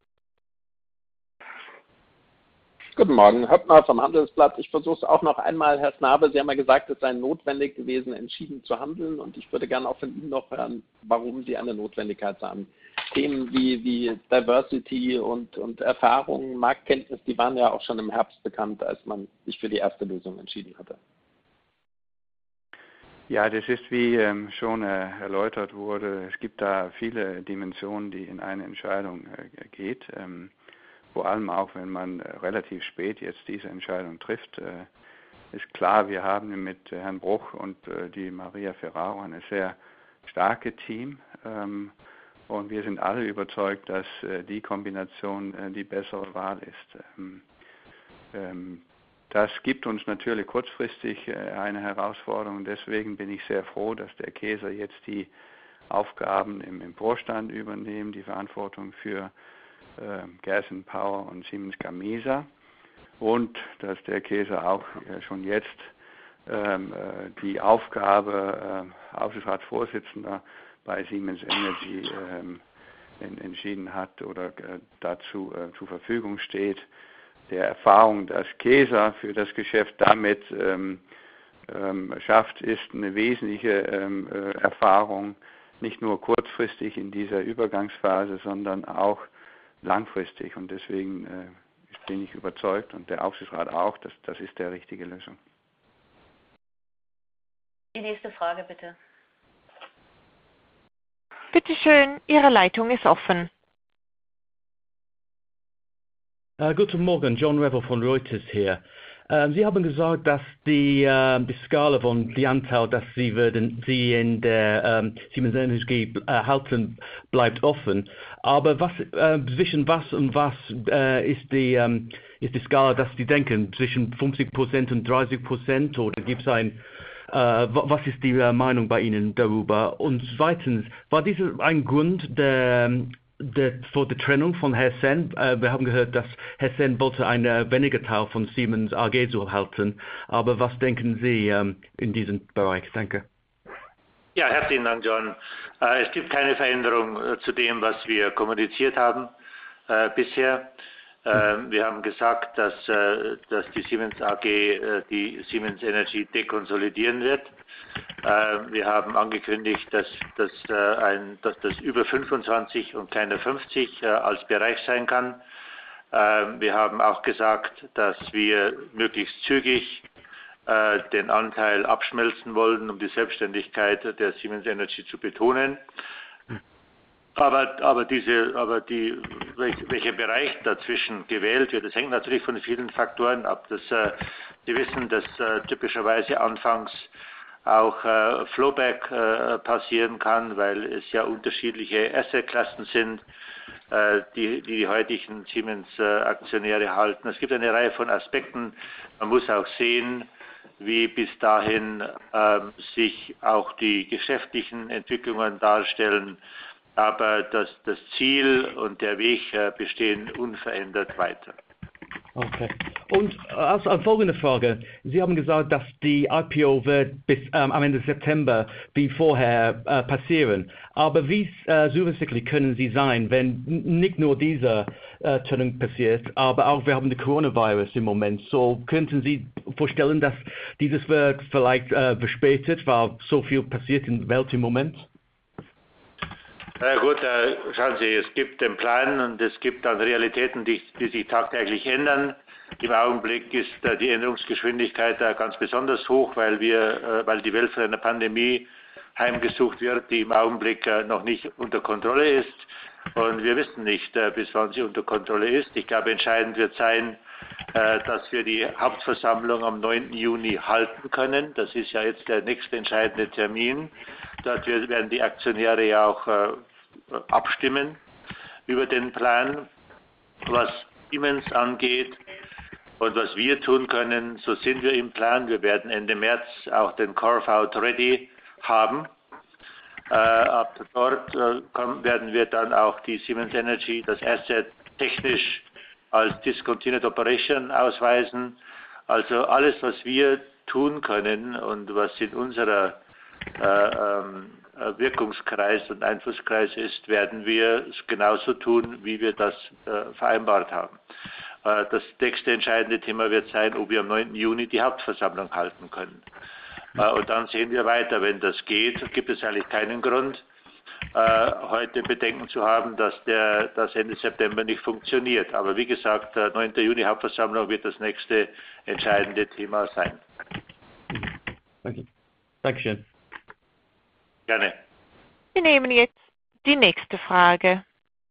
Guten Morgen, Höppner vom Handelsblatt. Ich versuche es auch noch einmal, Herr Snabe. Sie haben ja gesagt, es sei notwendig gewesen, entschieden zu handeln. Und ich würde gerne auch von Ihnen noch hören, warum Sie eine Notwendigkeit sahen. Themen wie Diversity und Erfahrung, Marktkenntnis, die waren ja auch schon im Herbst bekannt, als man sich für die erste Lösung entschieden hatte. Ja, das ist, wie schon erläutert wurde, es gibt da viele Dimensionen, die in eine Entscheidung geht. Vor allem auch, wenn man relativ spät jetzt diese Entscheidung trifft, ist klar, wir haben mit Herrn Bruch und die Maria Ferraro ein sehr starkes Team und wir sind alle überzeugt, dass die Kombination die bessere Wahl ist. Das gibt uns natürlich kurzfristig eine Herausforderung, deswegen bin ich sehr froh, dass der Käser jetzt die Aufgaben im Vorstand übernehmen, die Verantwortung für Gas and Power und Siemens Gamesa und dass der Käser auch schon jetzt die Aufgabe Aufsichtsratsvorsitzender bei Siemens Energy entschieden hat oder dazu zur Verfügung steht. Der Erfahrung, dass Käser für das Geschäft damit schafft, ist eine wesentliche Erfahrung, nicht nur kurzfristig in dieser Übergangsphase, sondern auch langfristig und deswegen bin ich überzeugt und der Aufsichtsrat auch, dass das ist der richtige Lösung. Die nächste Frage bitte. Bitte schön, Ihre Leitung ist offen. Guten Morgen, John Revel von Reuters hier. Sie haben gesagt, dass die Skala von die Anteil, dass Sie in der Siemens Energy halten, bleibt offen. Aber zwischen was und was ist die Skala, dass Sie denken? Zwischen 50% und 30% oder gibt es was ist die Meinung bei Ihnen darüber? Und zweitens, war dieser ein Grund für die Trennung von Herr Sen? Wir haben gehört, dass Herr Sen wollte einen weniger Teil von Siemens AG zu halten. Aber was denken Sie in diesem Bereich? Danke. Ja, herzlichen Dank, John. Es gibt keine Veränderung zu dem, was wir kommuniziert haben bisher. Wir haben gesagt, dass die Siemens AG die Siemens Energy dekonsolidieren wird. Wir haben angekündigt, dass das über 25 und keine 50 als Bereich sein kann. Wir haben auch gesagt, dass wir möglichst zügig den Anteil abschmelzen wollen, um die Selbstständigkeit der Siemens Energy zu betonen. Welcher Bereich dazwischen gewählt wird, das hängt natürlich von vielen Faktoren ab. Sie wissen, dass typischerweise anfangs auch Flowback passieren kann, weil es ja unterschiedliche Assetklassen sind, die heutigen Siemens-Aktionäre halten. Es gibt eine Reihe von Aspekten. Man muss auch sehen, wie bis dahin sich auch die geschäftlichen Entwicklungen darstellen. Aber das Ziel und der Weg bestehen unverändert weiter. Okay. Und als folgende Frage. Sie haben gesagt, dass die IPO wird bis am Ende September wie vorher passieren. Aber wie zuversichtlich können Sie sein, wenn nicht nur diese Trennung passiert, aber auch wir haben den Coronavirus im Moment. So könnten Sie vorstellen, dass dieses wird vielleicht verspätet, weil so viel passiert in der Welt im Moment? Gut, schauen Sie, es gibt den Plan und es gibt dann Realitäten, die sich tagtäglich ändern. Im Augenblick ist die Änderungsgeschwindigkeit ganz besonders hoch, weil die Welt von einer Pandemie heimgesucht wird, die im Augenblick noch nicht unter Kontrolle ist. Und wir wissen nicht, bis wann sie unter Kontrolle ist. Ich glaube, entscheidend wird sein, dass wir die Hauptversammlung am 9. Juni halten können. Das ist ja jetzt der nächste entscheidende Termin. Dort werden die Aktionäre ja auch abstimmen über den Plan, was Siemens angeht und was wir tun können. So sind wir im Plan. Wir werden Ende März auch den Carve-out ready haben. Ab dort werden wir dann auch die Siemens Energy, das Asset, technisch als Discontinued Operation ausweisen. Also alles, was wir tun können und was in unserer Wirkungskreis und Einflusskreis ist, werden wir genauso tun, wie wir das vereinbart haben. Das nächste entscheidende Thema wird sein, ob wir am 9. Juni die Hauptversammlung halten können. Und dann sehen wir weiter. Wenn das geht, gibt es eigentlich keinen Grund, heute Bedenken zu haben, dass das Ende September nicht funktioniert. Aber wie gesagt, 9. Juni Hauptversammlung wird das nächste entscheidende Thema sein. Danke. Dankeschön. Gerne. Wir nehmen jetzt die nächste Frage.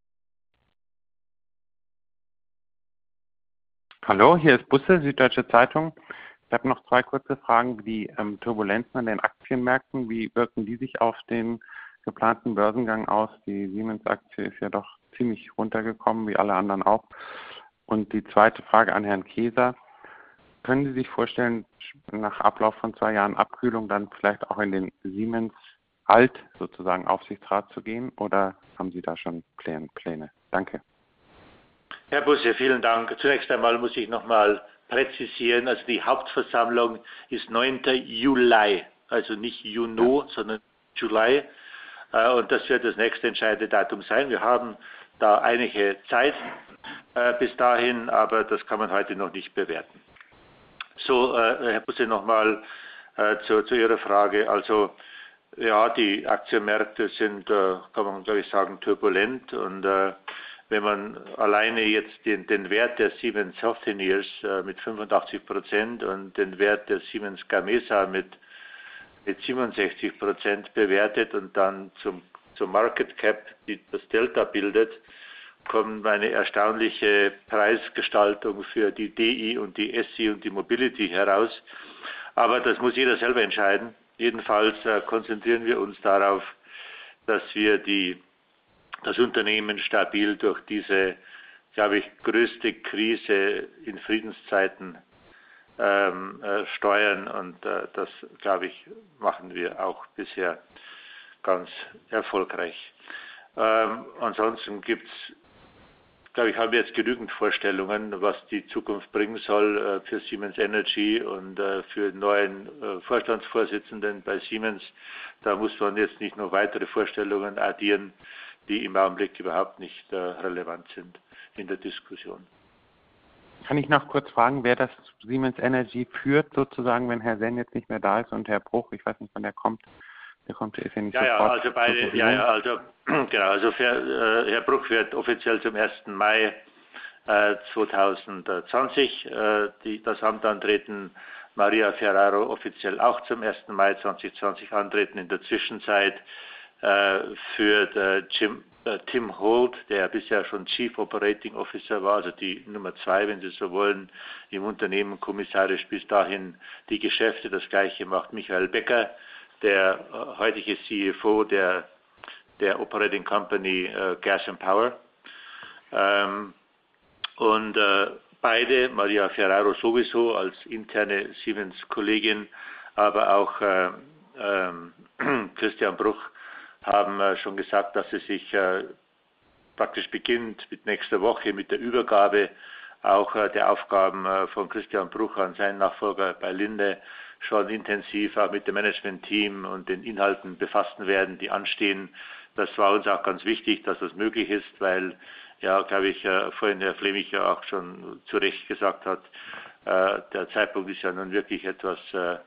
Hallo, hier ist Busse, Süddeutsche Zeitung. Ich habe noch 2 kurze Fragen. Die Turbulenzen an den Aktienmärkten, wie wirken die sich auf den geplanten Börsengang aus? Die Siemens-Aktie ist ja doch ziemlich runtergekommen, wie alle anderen auch. Und die zweite Frage an Herrn Keser. Können Sie sich vorstellen, nach Ablauf von 2 Jahren Abkühlung dann vielleicht auch in den Siemens sozusagen Aufsichtsrat zu gehen? Oder haben Sie da schon Pläne? Danke. Herr Busse, vielen Dank. Zunächst einmal muss ich nochmal präzisieren, also die Hauptversammlung ist 9. Juli, also nicht Juni, sondern Juli. Und das wird das nächste entscheidende Datum sein. Wir haben da einige Zeit bis dahin, aber das kann man heute noch nicht bewerten. So, Herr Busse, nochmal zu Ihrer Frage. Also ja, die Aktienmärkte sind, kann man glaube ich sagen, turbulent und wenn man alleine jetzt den Wert der Siemens Healthineers mit 85% und den Wert der Siemens Gamesa mit 67% bewertet und dann zum Market Cap das Delta bildet, kommt eine erstaunliche Preisgestaltung für die DI und die SI und die Mobility heraus. Aber das muss jeder selber entscheiden. Jedenfalls konzentrieren wir uns darauf, dass wir das Unternehmen stabil durch diese, glaube ich, größte Krise in Friedenszeiten steuern und das, glaube ich, machen wir auch bisher ganz erfolgreich. Ansonsten gibt's, glaube ich, haben wir jetzt genügend Vorstellungen, was die Zukunft bringen soll für Siemens Energy und für den neuen Vorstandsvorsitzenden bei Siemens. Da muss man jetzt nicht noch weitere Vorstellungen addieren, die im Augenblick überhaupt nicht relevant sind in der Diskussion. Kann ich noch kurz fragen, wer das Siemens Energy führt, sozusagen, wenn Herr Senn jetzt nicht mehr da ist und Herr Bruch, ich weiß nicht, wann der kommt. Der ist ja nicht sofort. Also beide, genau, also Herr Bruch wird offiziell zum 1. Mai 2020 das Amt antreten, Maria Ferraro offiziell auch zum 1. Mai 2020 antreten. In der Zwischenzeit führt Tim Holt, der bisher schon Chief Operating Officer war, also die Nummer 2, wenn Sie so wollen, im Unternehmen kommissarisch bis dahin die Geschäfte. Das Gleiche macht Michael Becker, der heutige CFO der Operating Company Gas and Power. Beide, Maria Ferraro sowieso als interne Siemens-Kollegin, aber auch Christian Bruch, haben schon gesagt, dass sie sich praktisch beginnt mit nächster Woche mit der Übergabe auch der Aufgaben von Christian Bruch an seinen Nachfolger bei Linde schon intensiv auch mit dem Management-Team und den Inhalten befassen werden, die anstehen. Das war uns auch ganz wichtig, dass das möglich ist, weil, ja, glaube ich, vorhin Herr Fleming ja auch schon zu Recht gesagt hat, der Zeitpunkt ist ja nun wirklich etwas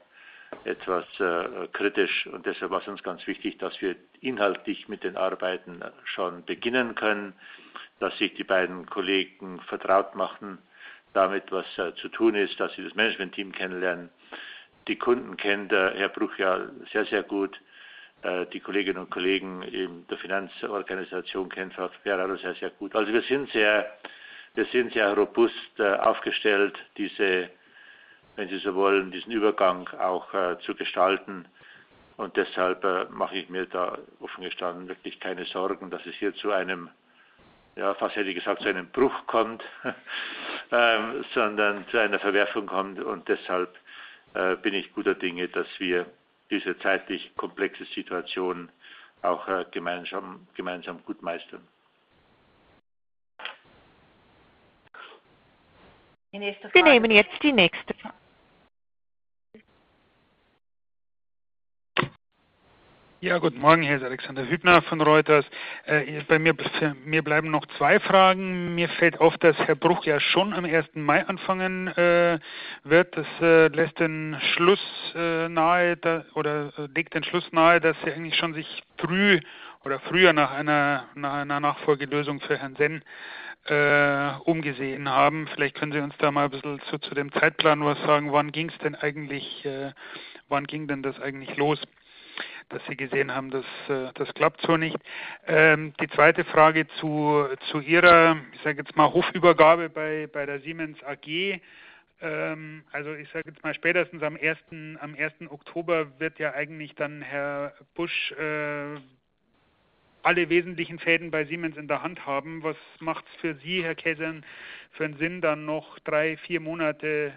kritisch und deshalb war es uns ganz wichtig, dass wir inhaltlich mit den Arbeiten schon beginnen können, dass sich die beiden Kollegen vertraut machen damit, was zu tun ist, dass sie das Management-Team kennenlernen. Die Kunden kennt Herr Bruch ja sehr, sehr gut. Die Kolleginnen und Kollegen in der Finanzorganisation kennt Frau Ferraro sehr, sehr gut. Also wir sind sehr wir sind sehr robust aufgestellt, wenn Sie so wollen, diesen Übergang auch zu gestalten. Und deshalb mache ich mir da offen gestanden wirklich keine Sorgen, dass es hier zu einem, ja, fast hätte ich gesagt, zu einem Bruch kommt, sondern zu einer Verwerfung kommt. Und deshalb bin ich guter Dinge, dass wir diese zeitlich komplexe Situation auch gemeinsam gut meistern. Wir nehmen jetzt die nächste Frage. Ja, guten Morgen, hier ist Alexander Hübner von Reuters. Bei mir bleiben noch 2 Fragen. Mir fällt auf, dass Herr Bruch ja schon am 1. Mai anfangen wird. Das lässt den Schluss nahe, legt den Schluss nahe, dass Sie eigentlich schon sich früher nach einer Nachfolgelösung für Herrn Senn umgesehen haben. Vielleicht können Sie uns da mal ein bisschen zu dem Zeitplan was sagen. Wann ging denn das eigentlich los, dass Sie gesehen haben, das klappt so nicht. Die zweite Frage zu Ihrer, ich sage jetzt mal, Hofübergabe bei der Siemens AG. Also ich sage jetzt mal, spätestens am 1. Oktober wird ja eigentlich dann Herr Busch alle wesentlichen Fäden bei Siemens in der Hand haben. Was macht es für Sie, Herr Käsern, für einen Sinn, dann noch 3-4 Monate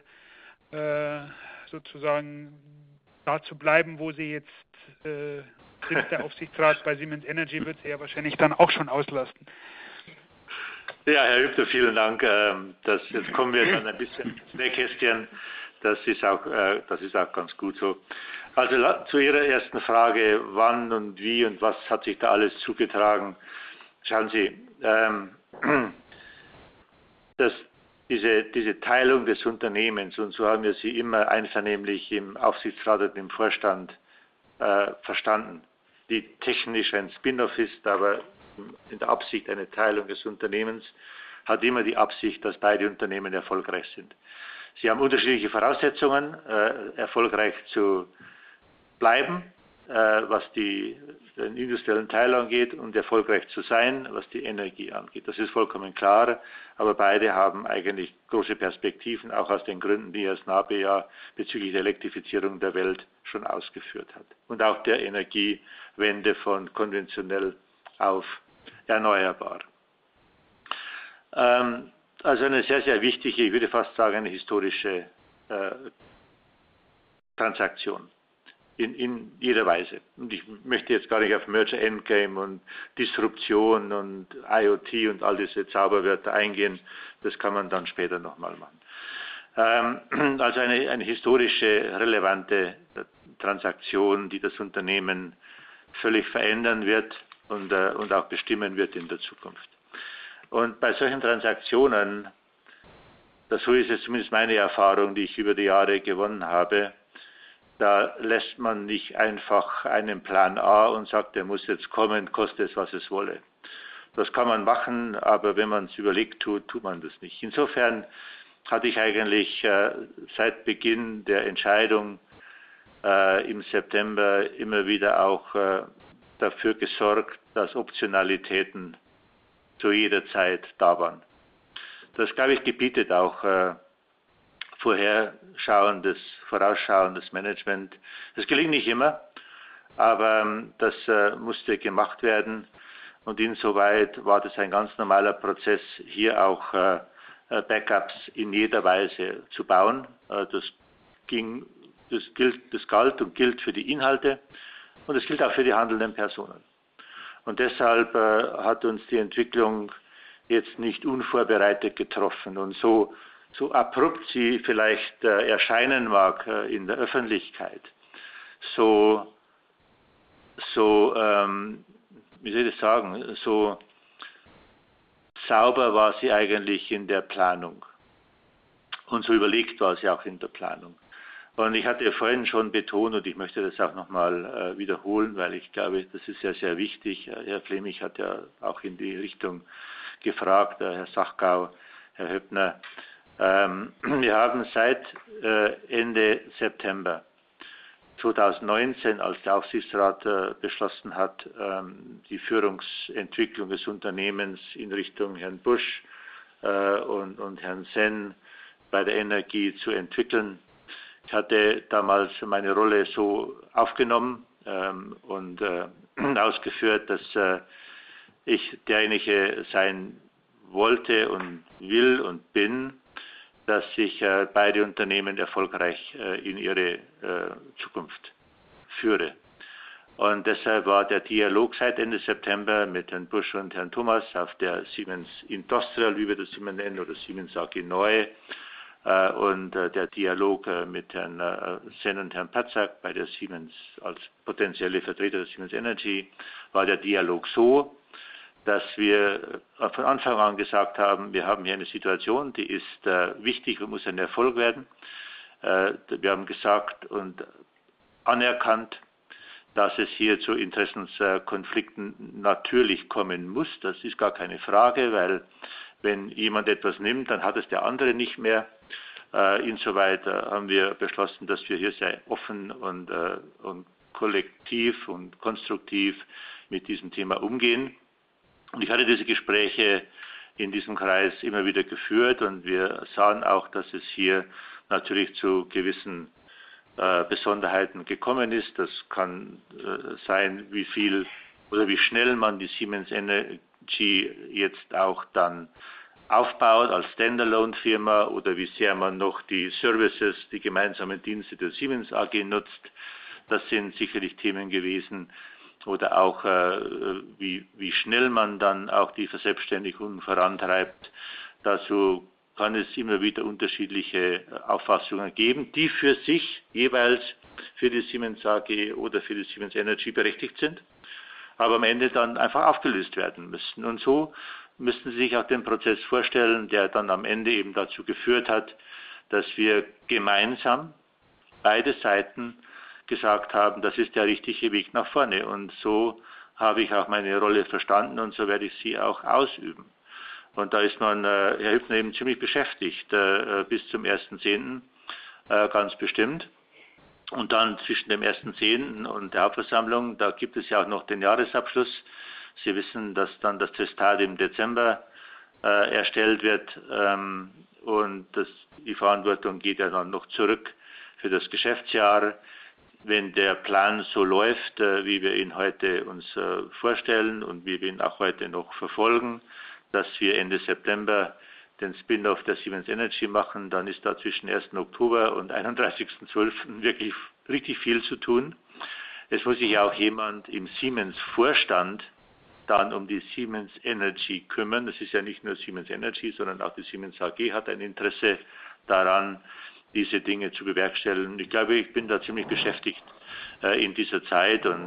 sozusagen da zu bleiben, wo Sie jetzt sind? Der Aufsichtsrat bei Siemens Energy wird Sie ja wahrscheinlich dann auch schon auslasten. Ja, Herr Hübner, vielen Dank. Jetzt kommen wir dann ein bisschen ins Nähkästchen. Das ist auch ganz gut so. Also zu Ihrer ersten Frage, wann und wie und was hat sich da alles zugetragen? Schauen Sie, diese Teilung des Unternehmens, und so haben wir sie immer einvernehmlich im Aufsichtsrat und im Vorstand verstanden, die technisch ein Spin-off ist, aber in der Absicht eine Teilung des Unternehmens, hat immer die Absicht, dass beide Unternehmen erfolgreich sind. Sie haben unterschiedliche Voraussetzungen, erfolgreich zu bleiben, was den industriellen Teil angeht, und erfolgreich zu sein, was die Energie angeht. Das ist vollkommen klar, aber beide haben eigentlich große Perspektiven, auch aus den Gründen, die Herr Snabe ja bezüglich der Elektrifizierung der Welt schon ausgeführt hat. Und auch der Energiewende von konventionell auf erneuerbar. Also eine sehr, sehr wichtige, ich würde fast sagen, eine historische Transaktion. In jeder Weise. Und ich möchte jetzt gar nicht auf Merger Endgame und Disruption und IoT und all diese Zauberwörter eingehen. Das kann man dann später nochmal machen. Also eine historische, relevante Transaktion, die das Unternehmen völlig verändern wird und auch bestimmen wird in der Zukunft. Und bei solchen Transaktionen, so ist es zumindest meine Erfahrung, die ich über die Jahre gewonnen habe, da lässt man nicht einfach einen Plan A und sagt, der muss jetzt kommen, koste es, was es wolle. Das kann man machen, aber wenn man es überlegt tut man das nicht. Insofern hatte ich eigentlich seit Beginn der Entscheidung im September immer wieder auch dafür gesorgt, dass Optionalitäten zu jeder Zeit da waren. Das, glaube ich, gebietet auch vorausschauendes Management. Das gelingt nicht immer, aber das musste gemacht werden, und insoweit war das ein ganz normaler Prozess, hier auch Backups in jeder Weise zu bauen. Das galt und gilt für die Inhalte, und es gilt auch für die handelnden Personen. Und deshalb hat uns die Entwicklung jetzt nicht unvorbereitet getroffen, und so abrupt sie vielleicht erscheinen mag in der Öffentlichkeit, so sauber war sie eigentlich in der Planung, und so überlegt war sie auch in der Planung. Und ich hatte ja vorhin schon betont, und ich möchte das auch nochmal wiederholen, weil ich glaube, das ist sehr, sehr wichtig. Herr Fleming hat ja auch in die Richtung gefragt, Herr Sachgau, Herr Höppner. Wir haben seit Ende September 2019, als der Aufsichtsrat beschlossen hat, die Führungsentwicklung des Unternehmens in Richtung Herrn Busch und Herrn Sen bei der Energie zu entwickeln. Ich hatte damals meine Rolle so aufgenommen und ausgeführt, dass ich derjenige sein wollte und will und bin, dass ich beide Unternehmen erfolgreich in ihre Zukunft führe. Und deshalb war der Dialog seit Ende September mit Herrn Busch und Herrn Thomas auf der Siemens Industrial, wie wir das immer nennen, oder Siemens AG Neu, und der Dialog mit Herrn Sen und Herrn Patzak bei der Siemens als potenzielle Vertreter der Siemens Energy, war der Dialog so, dass wir von Anfang an gesagt haben, wir haben hier eine Situation, die ist wichtig und muss ein Erfolg werden. Wir haben gesagt und anerkannt, dass es hier zu Interessenskonflikten natürlich kommen muss. Das ist gar keine Frage, weil wenn jemand etwas nimmt, dann hat es der andere nicht mehr. Insoweit haben wir beschlossen, dass wir hier sehr offen und kollektiv und konstruktiv mit diesem Thema umgehen. Und ich hatte diese Gespräche in diesem Kreis immer wieder geführt und wir sahen auch, dass es hier natürlich zu gewissen Besonderheiten gekommen ist. Das kann sein, wie viel oder wie schnell man die Siemens Energy jetzt auch dann aufbaut als Standalone-Firma oder wie sehr man noch die Services, die gemeinsamen Dienste der Siemens AG nutzt. Das sind sicherlich Themen gewesen. Oder auch wie schnell man dann auch die Verselbstständigung vorantreibt. Dazu kann es immer wieder unterschiedliche Auffassungen geben, die für sich jeweils für die Siemens AG oder für die Siemens Energy berechtigt sind, aber am Ende dann einfach aufgelöst werden müssen. Und so müssten Sie sich auch den Prozess vorstellen, der dann am Ende eben dazu geführt hat, dass wir gemeinsam beide Seiten gesagt haben, das ist der richtige Weg nach vorne. Und so habe ich auch meine Rolle verstanden und so werde ich sie auch ausüben. Und da ist man, Herr Hübner, eben ziemlich beschäftigt, bis zum 1.10. Ganz bestimmt. Und dann zwischen dem 1.10. und der Hauptversammlung, da gibt es ja auch noch den Jahresabschluss. Sie wissen, dass dann das Testat im Dezember erstellt wird und die Verantwortung geht ja dann noch zurück für das Geschäftsjahr. Wenn der Plan so läuft, wie wir ihn heute uns vorstellen und wie wir ihn auch heute noch verfolgen, dass wir Ende September den Spin-off der Siemens Energy machen, dann ist da zwischen 1. Oktober und 31.12. wirklich richtig viel zu tun. Es muss sich auch jemand im Siemens-Vorstand dann um die Siemens Energy kümmern. Das ist ja nicht nur Siemens Energy, sondern auch die Siemens AG hat ein Interesse daran, diese Dinge zu bewerkstelligen. Ich glaube, ich bin da ziemlich beschäftigt in dieser Zeit und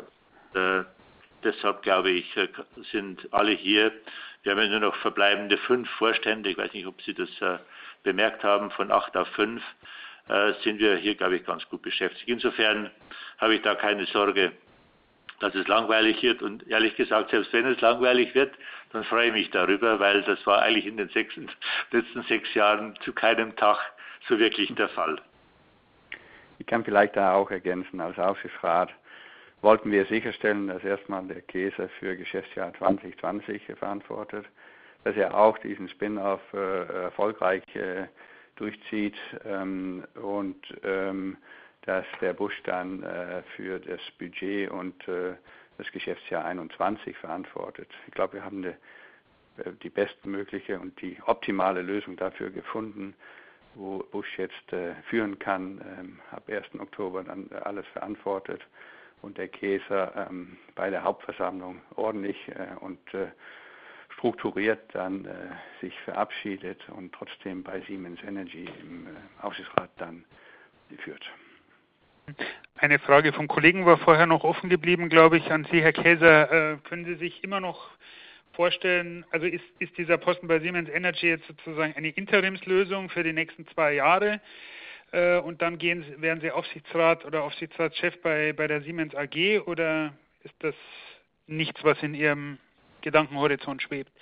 deshalb glaube ich, sind alle hier. Wir haben ja nur noch verbleibende 5 Vorstände. Ich weiß nicht, ob Sie das bemerkt haben. Von 8 auf 5 sind wir hier, glaube ich, ganz gut beschäftigt. Insofern habe ich da keine Sorge, dass es langweilig wird. Und ehrlich gesagt, selbst wenn es langweilig wird, dann freue ich mich darüber, weil das war eigentlich in den letzten 6 Jahren zu keinem Tag so wirklich der Fall. Ich kann vielleicht da auch ergänzen, als Aufsichtsrat wollten wir sicherstellen, dass erstmal der Käser für Geschäftsjahr 2020 verantwortet, dass er auch diesen Spin-off erfolgreich durchzieht und dass der Busch dann für das Budget und das Geschäftsjahr 21 verantwortet. Ich glaube, wir haben die bestmögliche und die optimale Lösung dafür gefunden, wo Busch jetzt führen kann, ab 1. Oktober dann alles verantwortet und der Käser bei der Hauptversammlung ordentlich und strukturiert dann sich verabschiedet und trotzdem bei Siemens Energy im Aufsichtsrat dann führt. Eine Frage vom Kollegen war vorher noch offen geblieben, glaube ich, an Sie, Herr Käser. Können Sie sich immer noch vorstellen, also ist dieser Posten bei Siemens Energy jetzt sozusagen eine Interimslösung für die nächsten 2 Jahre? Und dann werden Sie Aufsichtsrat oder Aufsichtsratschef bei der Siemens AG oder ist das nichts, was in Ihrem Gedankenhorizont schwebt?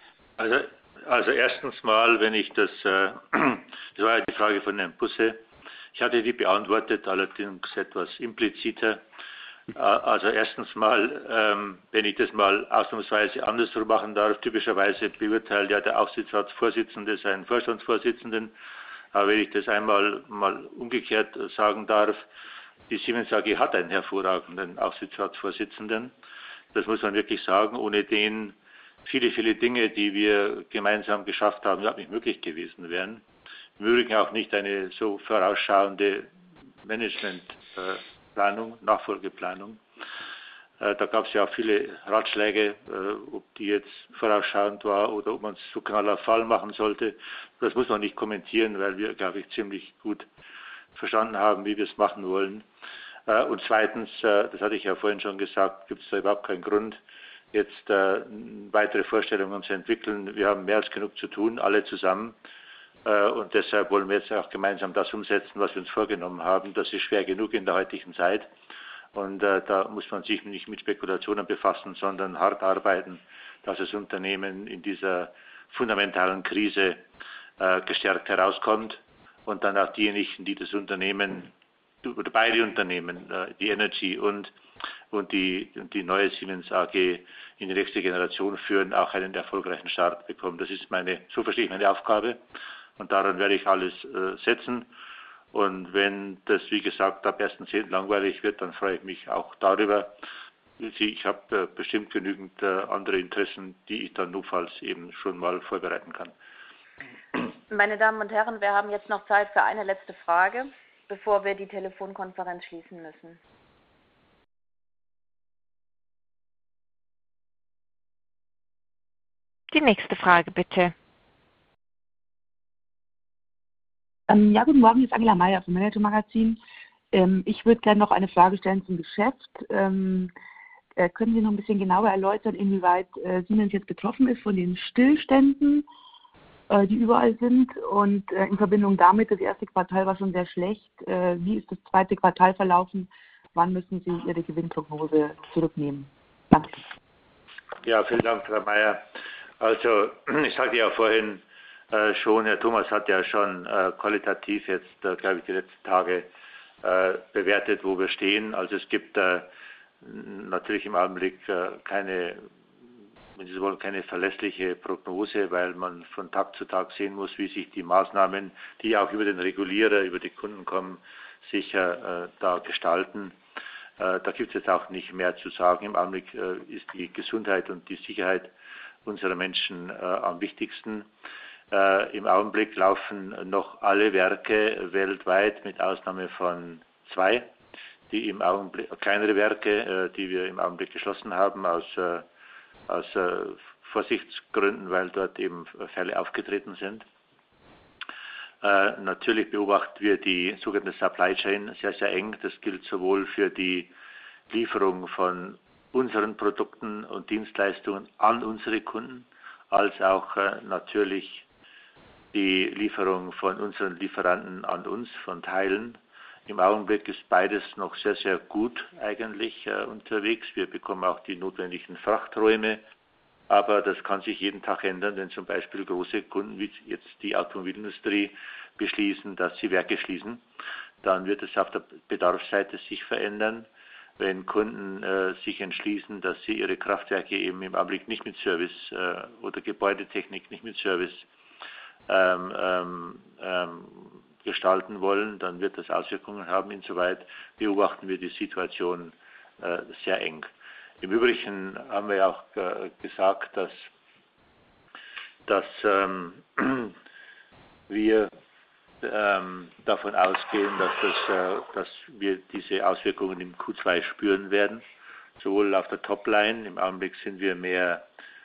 Also erstens mal, wenn ich das war ja die Frage von Herrn Busse, ich hatte die beantwortet, allerdings etwas impliziter. Also erstens mal, wenn ich das mal ausnahmsweise andersrum machen darf, typischerweise beurteilt ja der Aufsichtsratsvorsitzende seinen Vorstandsvorsitzenden. Aber wenn ich das einmal mal umgekehrt sagen darf, die Siemens AG hat einen hervorragenden Aufsichtsratsvorsitzenden. Das muss man wirklich sagen. Ohne den viele, viele Dinge, die wir gemeinsam geschafft haben, überhaupt nicht möglich gewesen wären. Im Übrigen auch nicht eine so vorausschauende Managementplanung, Nachfolgeplanung. Da gab es ja auch viele Ratschläge, ob die jetzt vorausschauend war oder ob man es so knaller Fall machen sollte. Das muss man nicht kommentieren, weil wir, glaube ich, ziemlich gut verstanden haben, wie wir es machen wollen. Und zweitens, das hatte ich ja vorhin schon gesagt, gibt es da überhaupt keinen Grund, jetzt weitere Vorstellungen zu entwickeln. Wir haben mehr als genug zu tun, alle zusammen. Und deshalb wollen wir jetzt auch gemeinsam das umsetzen, was wir uns vorgenommen haben. Das ist schwer genug in der heutigen Zeit. Und da muss man sich nicht mit Spekulationen befassen, sondern hart arbeiten, dass das Unternehmen in dieser fundamentalen Krise gestärkt herauskommt und dann auch diejenigen, die das Unternehmen, oder beide Unternehmen, die Energy und die neue Siemens AG in die nächste Generation führen, auch einen erfolgreichen Start bekommen. Das ist so verstehe ich meine Aufgabe und daran werde ich alles setzen. Und wenn das, wie gesagt, ab 1.10. langweilig wird, dann freue ich mich auch darüber. Ich habe bestimmt genügend andere Interessen, die ich dann notfalls eben schon mal vorbereiten kann. Meine Damen und Herren, wir haben jetzt noch Zeit für eine letzte Frage, bevor wir die Telefonkonferenz schließen müssen. Die nächste Frage bitte. Ja, guten Morgen, hier ist Angela Meyer vom Manager Magazin. Ich würde gerne noch eine Frage stellen zum Geschäft. Können Sie noch ein bisschen genauer erläutern, inwieweit Siemens jetzt betroffen ist von den Stillständen, die überall sind, und in Verbindung damit, das erste Quartal war schon sehr schlecht. Wie ist das zweite Quartal verlaufen? Wann müssen Sie Ihre Gewinnprognose zurücknehmen? Danke. Ja, vielen Dank, Frau Meyer. Also, ich sagte ja vorhin schon, Herr Thomas hat ja schon qualitativ jetzt, glaube ich, die letzten Tage bewertet, wo wir stehen. Also es gibt natürlich im Augenblick keine, wenn Sie so wollen, keine verlässliche Prognose, weil man von Tag zu Tag sehen muss, wie sich die Maßnahmen, die auch über den Regulierer, über die Kunden kommen, sicher da gestalten. Da gibt es jetzt auch nicht mehr zu sagen. Im Augenblick ist die Gesundheit und die Sicherheit unserer Menschen am wichtigsten. Im Augenblick laufen noch alle Werke weltweit, mit Ausnahme von 2, die im Augenblick, kleinere Werke, die wir im Augenblick geschlossen haben, aus Vorsichtsgründen, weil dort eben Fälle aufgetreten sind. Natürlich beobachten wir die sogenannte Supply Chain sehr, sehr eng. Das gilt sowohl für die Lieferung von unseren Produkten und Dienstleistungen an unsere Kunden, als auch natürlich die Lieferung von unseren Lieferanten an uns, von Teilen. Im Augenblick ist beides noch sehr, sehr gut eigentlich unterwegs. Wir bekommen auch die notwendigen Frachträume, aber das kann sich jeden Tag ändern, wenn zum Beispiel große Kunden wie jetzt die Automobilindustrie beschließen, dass sie Werke schließen. Dann wird es auf der Bedarfsseite sich verändern. Wenn Kunden sich entschließen, dass sie ihre Kraftwerke eben im Augenblick nicht mit Service oder Gebäudetechnik nicht mit Service gestalten wollen, dann wird das Auswirkungen haben. Insoweit beobachten wir die Situation sehr eng. Im Übrigen haben wir auch gesagt, dass wir davon ausgehen, dass wir diese Auswirkungen im Q2 spüren werden, sowohl auf der Topline. Im Augenblick sind wir mehr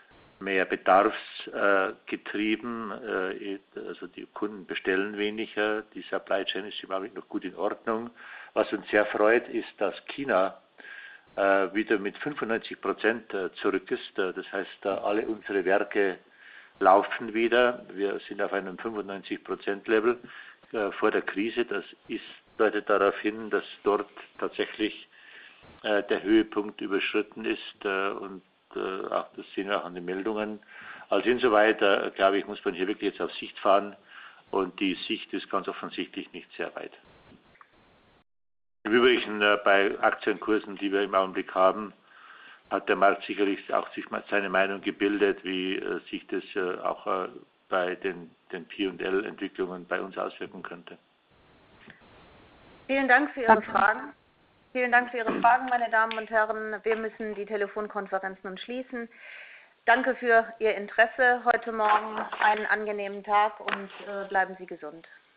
bedarfsgetrieben, also die Kunden bestellen weniger, die Supply Chain ist im Augenblick noch gut in Ordnung. Was uns sehr freut, ist, dass China wieder mit 95% zurück ist. Das heißt, alle unsere Werke laufen wieder. Wir sind auf einem 95% Level vor der Krise. Das deutet darauf hin, dass dort tatsächlich der Höhepunkt überschritten ist und auch das sehen wir auch an den Meldungen. Also insoweit, glaube ich, muss man hier wirklich jetzt auf Sicht fahren und die Sicht ist ganz offensichtlich nicht sehr weit. Im Übrigen bei Aktienkursen, die wir im Augenblick haben, hat der Markt sicherlich auch sich seine Meinung gebildet, wie sich das auch bei den P&L-Entwicklungen bei uns auswirken könnte. Vielen Dank für Ihre Fragen. Vielen Dank für Ihre Fragen, meine Damen und Herren. Wir müssen die Telefonkonferenz nun schließen. Danke für Ihr Interesse heute Morgen. Einen angenehmen Tag und bleiben Sie gesund.